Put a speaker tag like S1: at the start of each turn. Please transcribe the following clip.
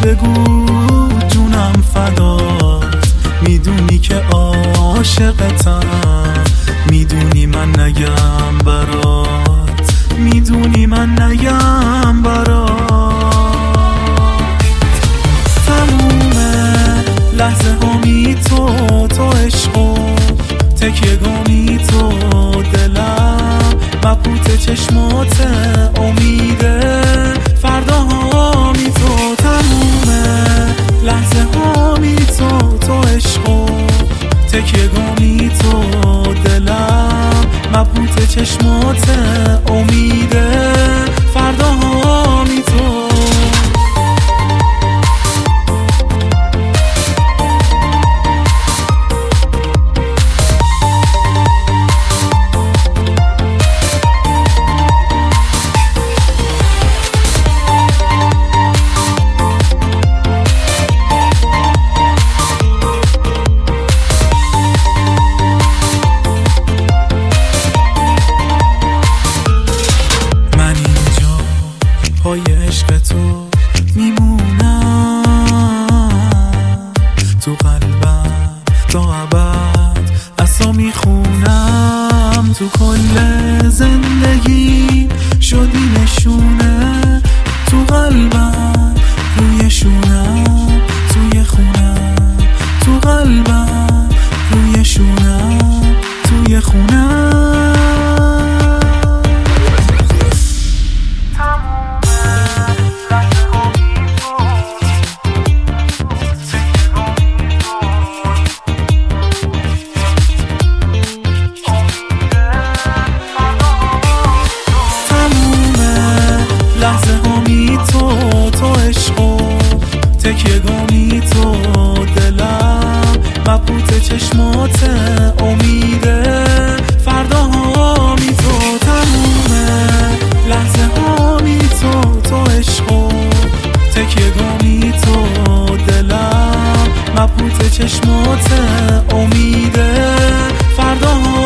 S1: بگو جونم فدات، میدونی که عاشقتم، میدونی من نگم برات، میدونی من نگم برات. تمومه لحظه هامی تو عشق و تکیه‌گامی تو دلم، مبهوت چشمات امیده فرداهامی تو. تمومه لحظه هامی تو عشق و تکیه‌گامی تو دلم، مبهوت چشمات امیده فرداهامی تو. پای عشق تو میمونم، تو قلبم تا ابد اصلا میخونم، تو کل زندگی شدی نشونه، تو قلبم روی شونم، توی خونم، تو قلبم روی شونم، توی خونم. لحظه هامی تو عشق و تکیه‌گامی تو دلم، مبهوت چشمات امیده فرداهامی تو. تمومه لحظه هامی تو عشق و تکیه‌گامی تو دلم، مبهوت چشمات امیده فرداهامی